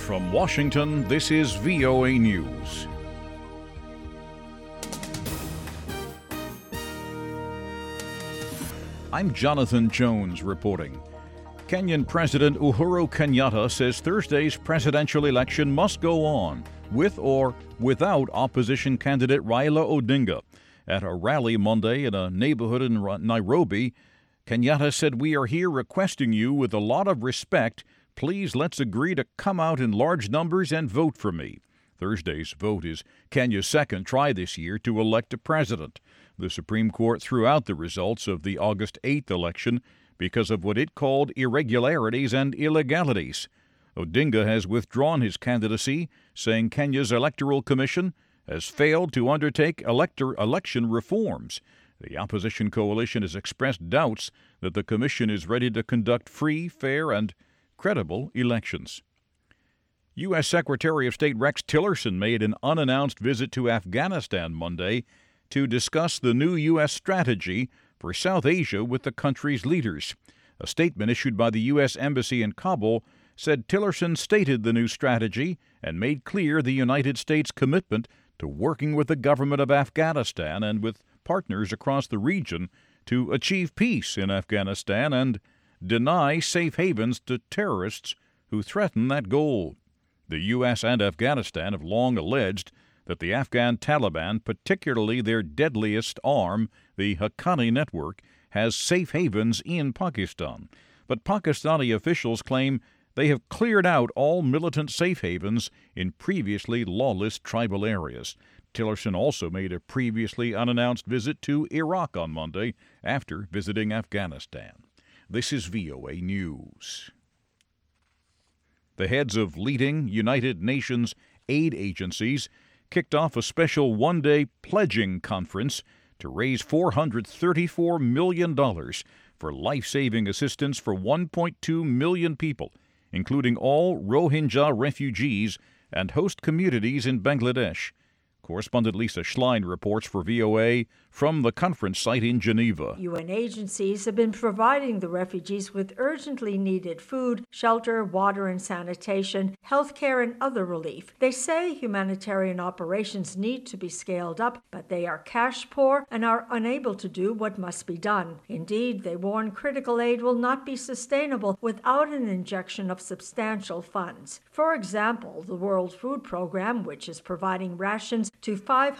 From Washington, this is VOA News. I'm Jonathan Jones reporting. Kenyan President Uhuru Kenyatta says Thursday's presidential election must go on, with or without opposition candidate Raila Odinga. At a rally Monday in a neighborhood in Nairobi, Kenyatta said, "We are here requesting you with a lot of respect. Please let's agree to come out in large numbers and vote for me." Thursday's vote is Kenya's second try this year to elect a president. The Supreme Court threw out the results of the August 8th election because of what it called irregularities and illegalities. Odinga has withdrawn his candidacy, saying Kenya's Electoral Commission has failed to undertake election reforms. The opposition coalition has expressed doubts that the commission is ready to conduct free, fair, and credible elections. U.S. Secretary of State Rex Tillerson made an unannounced visit to Afghanistan Monday to discuss the new U.S. strategy for South Asia with the country's leaders. A statement issued by the U.S. Embassy in Kabul said Tillerson stated the new strategy and made clear the United States' commitment to working with the government of Afghanistan and with partners across the region to achieve peace in Afghanistan and deny safe havens to terrorists who threaten that goal. The U.S. and Afghanistan have long alleged that the Afghan Taliban, particularly their deadliest arm, the Haqqani Network, has safe havens in Pakistan. But Pakistani officials claim they have cleared out all militant safe havens in previously lawless tribal areas. Tillerson also made a previously unannounced visit to Iraq on Monday after visiting Afghanistan. This is VOA News. The heads of leading United Nations aid agencies kicked off a special one-day pledging conference to raise $434 million for life-saving assistance for 1.2 million people, including all Rohingya refugees and host communities in Bangladesh. Correspondent Lisa Schlein reports for VOA from the conference site in Geneva. UN agencies have been providing the refugees with urgently needed food, shelter, water and sanitation, healthcare and other relief. They say humanitarian operations need to be scaled up, but they are cash poor and are unable to do what must be done. Indeed, they warn critical aid will not be sustainable without an injection of substantial funds. For example, the World Food Program, which is providing rations to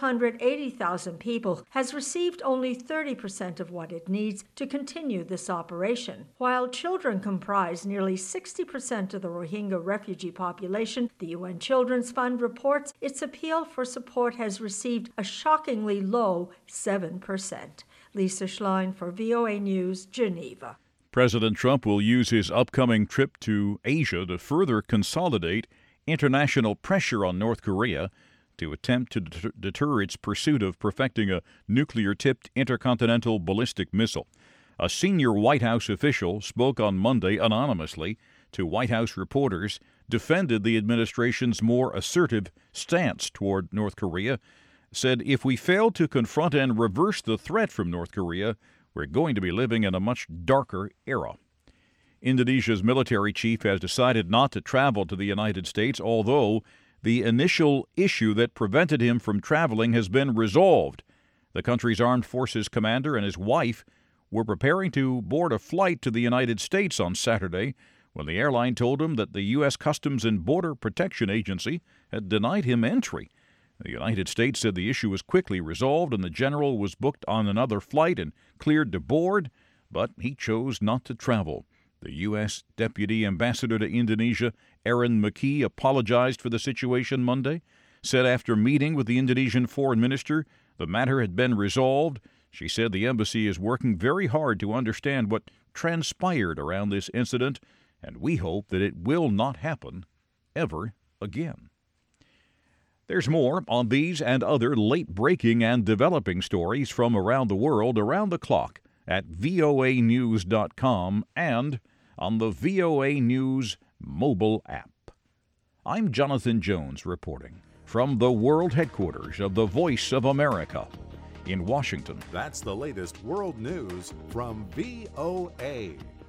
580,000 people, has received only 30% of what it needs to continue this operation. While children comprise nearly 60% of the Rohingya refugee population, the UN Children's Fund reports its appeal for support has received a shockingly low 7%. Lisa Schlein for VOA News, Geneva. President Trump will use his upcoming trip to Asia to further consolidate international pressure on North Korea to attempt to deter its pursuit of perfecting a nuclear-tipped intercontinental ballistic missile. A senior White House official spoke on Monday anonymously to White House reporters, defended the administration's more assertive stance toward North Korea, said, "If we fail to confront and reverse the threat from North Korea, we're going to be living in a much darker era." Indonesia's military chief has decided not to travel to the United States, although the initial issue that prevented him from traveling has been resolved. The country's armed forces commander and his wife were preparing to board a flight to the United States on Saturday when the airline told him that the U.S. Customs and Border Protection Agency had denied him entry. The United States said the issue was quickly resolved and the general was booked on another flight and cleared to board, but he chose not to travel. The U.S. Deputy Ambassador to Indonesia, Erin McKee, apologized for the situation Monday, said after meeting with the Indonesian foreign minister the matter had been resolved. She said the embassy is working very hard to understand what transpired around this incident, and we hope that it will not happen ever again. There's more on these and other late-breaking and developing stories from around the world around the clock at voanews.com and on the VOA News mobile app. I'm Jonathan Jones reporting from the world headquarters of the Voice of America in Washington. That's the latest world news from VOA.